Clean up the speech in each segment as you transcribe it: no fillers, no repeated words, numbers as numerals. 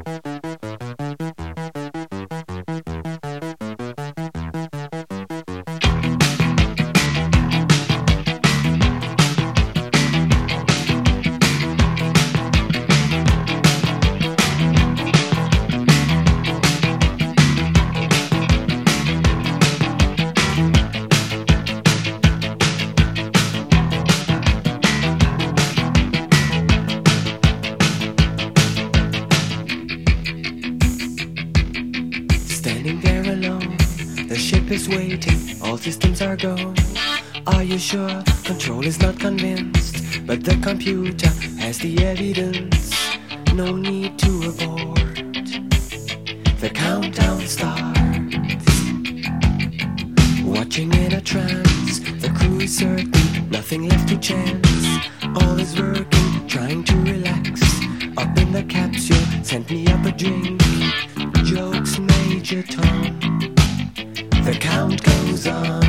Standing there alone, the ship is waiting, all systems are go. Are you sure? Control is not convinced, but the computer has the evidence. No need to abort. The countdown starts. Watching in a trance, the crew is certain, nothing left to chance. All is working, trying to relax. Up in the capsule, sent me up a drink. Jokes, Major Tom. The count goes on.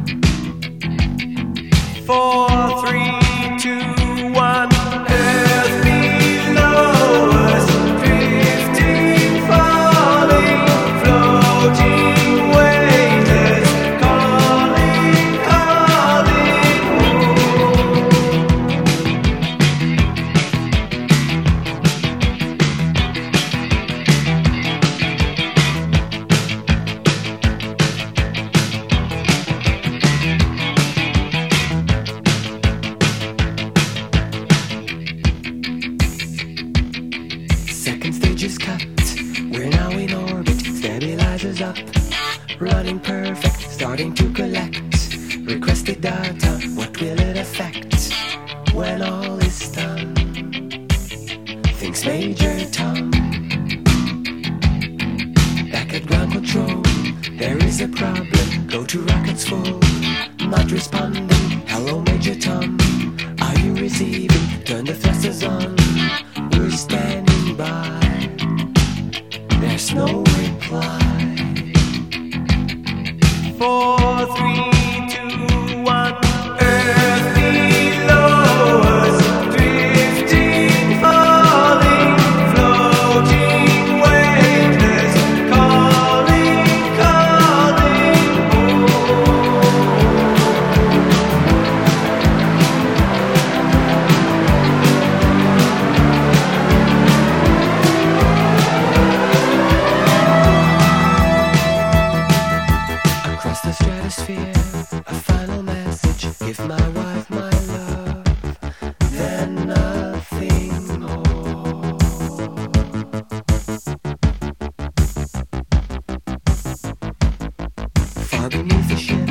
4, 3, 2, 1. Earth below us, drifting, falling, floating, weightless, calling, calling home. Second stage is cut, we're now in orbit, stabilizers up, running perfect, starting to collect requested data, what will it affect when all is done? Thinks Major Tom. Back at ground control, there is a problem, go to rockets full, not responding, hello Major Tom, are you receiving, turn the thrusters on, we're standing by, there's no reply. 4, 3, 2, 1. Earth below us, drifting, falling, floating, weightless, calling, calling home. Across the stratosphere, a final message. Give my wife my love, then nothing more. Far beneath the ship,